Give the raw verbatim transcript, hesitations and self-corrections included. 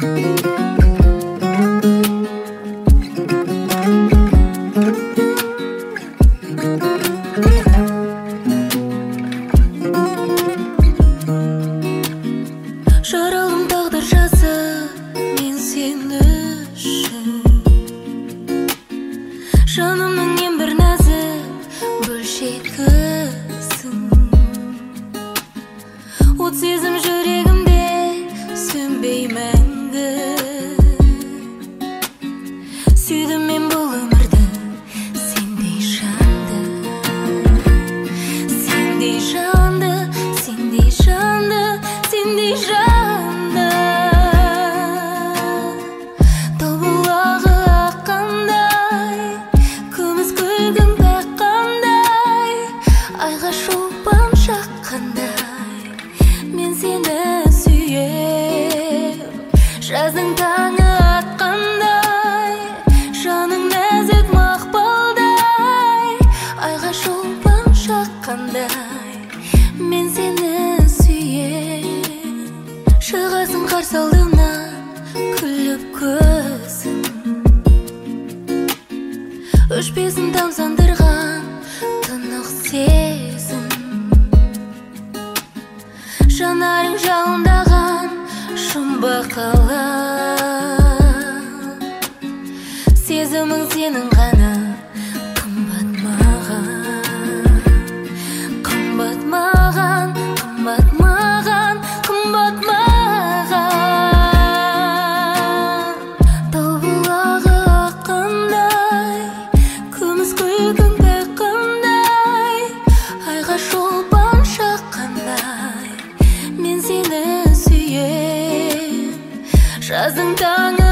Жаралым тағдыр жазып, мен сен үшін жанымның ең бір нәзік бөлшегісің. От сезім жүрегімде сөнбей мәңгі. Сүйдім мен бұл өмірді, сендей жанды, сендей жанды, сендей жанды, сендей жанды. Тау бұлағы аққандай, күміс күлгін баққандай, айға шолпан жаққандай, мен сені сүйем. Жаздың таңы атқандай, жаның нәзік мақпалдай, айға шолпан жаққандай, мен сені сүйем. Шығасың қарсы алдымнан күліп көзің, өшпесін тамсандырған тұнық сезім. Жанарың жалындаған жұмбақ алаң, сезімің сенің ғана қымбат маған, қымбат маған, қымбат маған, қымбат маған. Тау бұлағы аққандай, күміс күлгін баққандай, айға шолпан жаққандай, мен сені сүйем. Жаздың таңы